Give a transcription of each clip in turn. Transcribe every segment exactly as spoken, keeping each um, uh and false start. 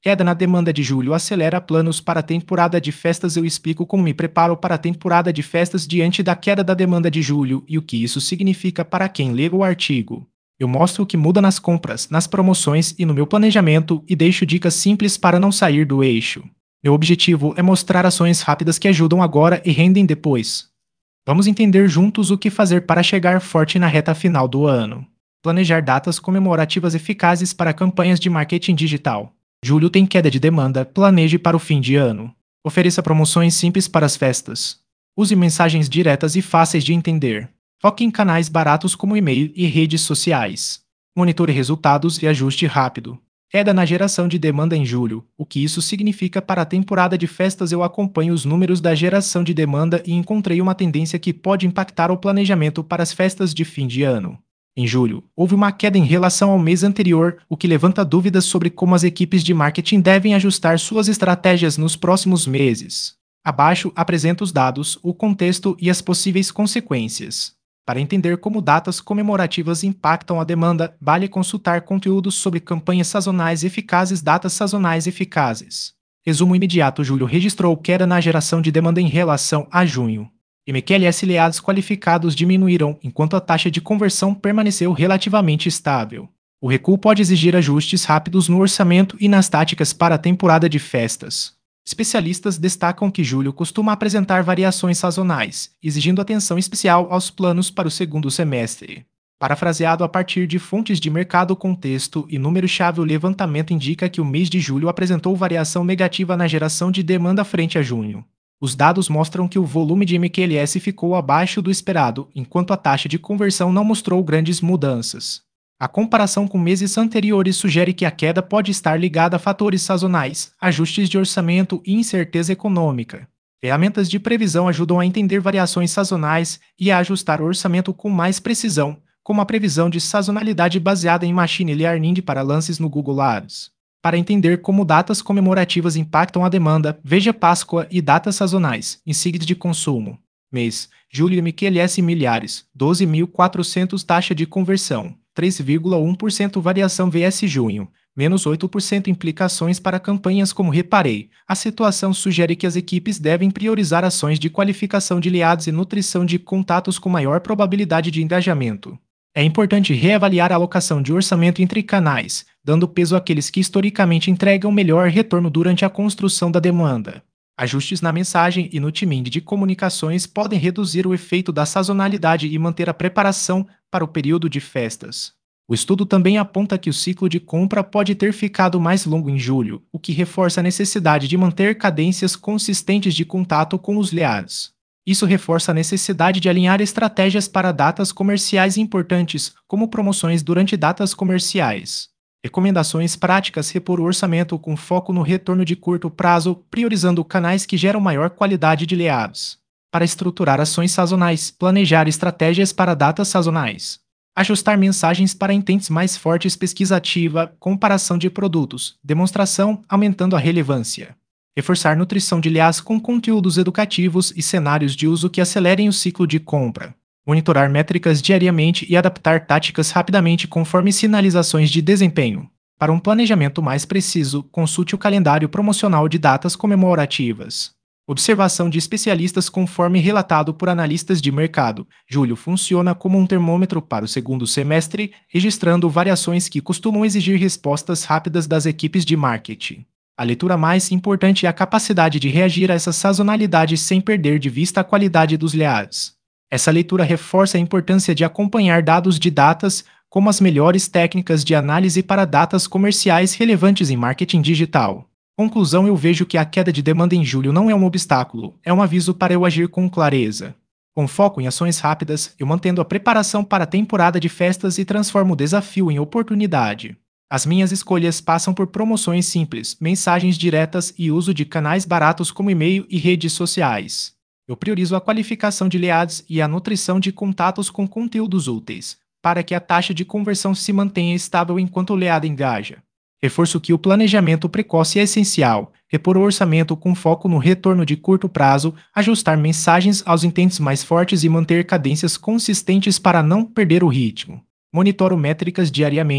Queda na demanda de julho acelera planos para a temporada de festas. Eu explico como me preparo para a temporada de festas diante da queda da demanda de julho e o que isso significa para quem lê o artigo. Eu mostro o que muda nas compras, nas promoções e no meu planejamento e deixo dicas simples para não sair do eixo. Meu objetivo é mostrar ações rápidas que ajudam agora e rendem depois. Vamos entender juntos o que fazer para chegar forte na reta final do ano. Planejar datas comemorativas eficazes para campanhas de marketing digital. Julho tem queda de demanda, planeje para o fim de ano. Ofereça promoções simples para as festas. Use mensagens diretas e fáceis de entender. Foque em canais baratos como e-mail e redes sociais. Monitore resultados e ajuste rápido. Queda na geração de demanda em julho. O que isso significa para a temporada de festas? Eu acompanho os números da geração de demanda e encontrei uma tendência que pode impactar o planejamento para as festas de fim de ano. Em julho, houve uma queda em relação ao mês anterior, o que levanta dúvidas sobre como as equipes de marketing devem ajustar suas estratégias nos próximos meses. Abaixo apresento os dados, o contexto e as possíveis consequências. Para entender como datas comemorativas impactam a demanda, vale consultar conteúdos sobre campanhas sazonais eficazes. Datas sazonais eficazes. Resumo imediato: julho registrou queda na geração de demanda em relação a junho. M Q L S leads qualificados diminuíram, enquanto a taxa de conversão permaneceu relativamente estável. O recuo pode exigir ajustes rápidos no orçamento e nas táticas para a temporada de festas. Especialistas destacam que julho costuma apresentar variações sazonais, exigindo atenção especial aos planos para o segundo semestre. Parafraseado a partir de fontes de mercado, contexto e número-chave, o levantamento indica que o mês de julho apresentou variação negativa na geração de demanda frente a junho. Os dados mostram que o volume de M Q L S ficou abaixo do esperado, enquanto a taxa de conversão não mostrou grandes mudanças. A comparação com meses anteriores sugere que a queda pode estar ligada a fatores sazonais, ajustes de orçamento e incerteza econômica. Ferramentas de previsão ajudam a entender variações sazonais e a ajustar o orçamento com mais precisão, como a previsão de sazonalidade baseada em Machine Learning para lances no Google Ads. Para entender como datas comemorativas impactam a demanda, veja Páscoa e datas sazonais, em siglas de consumo. Mês: julho, M Q L S milhares, doze mil e quatrocentos, taxa de conversão, três vírgula um por cento, variação vs junho, menos oito por cento. Implicações para campanhas. Como reparei, a situação sugere que as equipes devem priorizar ações de qualificação de leads e nutrição de contatos com maior probabilidade de engajamento. É importante reavaliar a alocação de orçamento entre canais, dando peso àqueles que historicamente entregam melhor retorno durante a construção da demanda. Ajustes na mensagem e no timing de comunicações podem reduzir o efeito da sazonalidade e manter a preparação para o período de festas. O estudo também aponta que o ciclo de compra pode ter ficado mais longo em julho, o que reforça a necessidade de manter cadências consistentes de contato com os leads. Isso reforça a necessidade de alinhar estratégias para datas comerciais importantes, como promoções durante datas comerciais. Recomendações práticas: repor o orçamento com foco no retorno de curto prazo, priorizando canais que geram maior qualidade de leads. Para estruturar ações sazonais, planejar estratégias para datas sazonais. Ajustar mensagens para intentes mais fortes, pesquisa ativa, comparação de produtos, demonstração, aumentando a relevância. Reforçar nutrição de leads com conteúdos educativos e cenários de uso que acelerem o ciclo de compra. Monitorar métricas diariamente e adaptar táticas rapidamente conforme sinalizações de desempenho. Para um planejamento mais preciso, consulte o calendário promocional de datas comemorativas. Observação de especialistas. Conforme relatado por analistas de mercado, julho funciona como um termômetro para o segundo semestre, registrando variações que costumam exigir respostas rápidas das equipes de marketing. A leitura mais importante é a capacidade de reagir a essa sazonalidade sem perder de vista a qualidade dos leads. Essa leitura reforça a importância de acompanhar dados de datas, como as melhores técnicas de análise para datas comerciais relevantes em marketing digital. Conclusão: eu vejo que a queda de demanda em julho não é um obstáculo, é um aviso para eu agir com clareza. Com foco em ações rápidas, eu mantendo a preparação para a temporada de festas e transformo o desafio em oportunidade. As minhas escolhas passam por promoções simples, mensagens diretas e uso de canais baratos como e-mail e redes sociais. Eu priorizo a qualificação de leads e a nutrição de contatos com conteúdos úteis, para que a taxa de conversão se mantenha estável enquanto o lead engaja. Reforço que o planejamento precoce é essencial, repor o orçamento com foco no retorno de curto prazo, ajustar mensagens aos intentes mais fortes e manter cadências consistentes para não perder o ritmo. Monitoro métricas diariamente,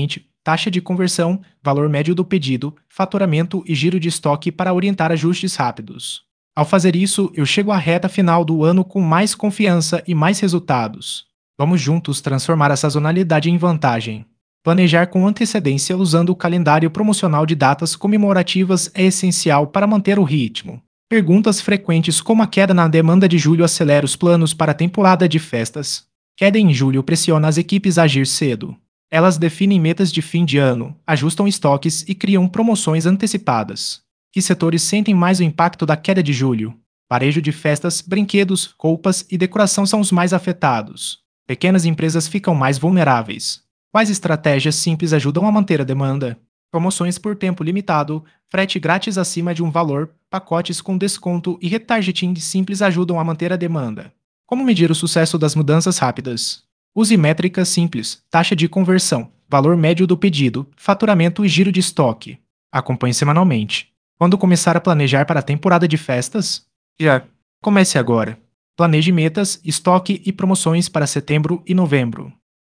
taxa de conversão, valor médio do pedido, faturamento e giro de estoque para orientar ajustes rápidos. Ao fazer isso, eu chego à reta final do ano com mais confiança e mais resultados. Vamos juntos transformar a sazonalidade em vantagem. Planejar com antecedência usando o calendário promocional de datas comemorativas é essencial para manter o ritmo. Perguntas frequentes como a queda na demanda de julho acelera os planos para a temporada de festas. Queda em julho pressiona as equipes a agir cedo. Elas definem metas de fim de ano, ajustam estoques e criam promoções antecipadas. Que setores sentem mais o impacto da queda de julho? Varejo de festas, brinquedos, roupas e decoração são os mais afetados. Pequenas empresas ficam mais vulneráveis. Quais estratégias simples ajudam a manter a demanda? Promoções por tempo limitado, frete grátis acima de um valor, pacotes com desconto e retargeting simples ajudam a manter a demanda. Como medir o sucesso das mudanças rápidas? Use métricas simples, taxa de conversão, valor médio do pedido, faturamento e giro de estoque. Acompanhe semanalmente. Quando começar a planejar para a temporada de festas? Já. Comece agora. Planeje metas, estoque e promoções para setembro e novembro.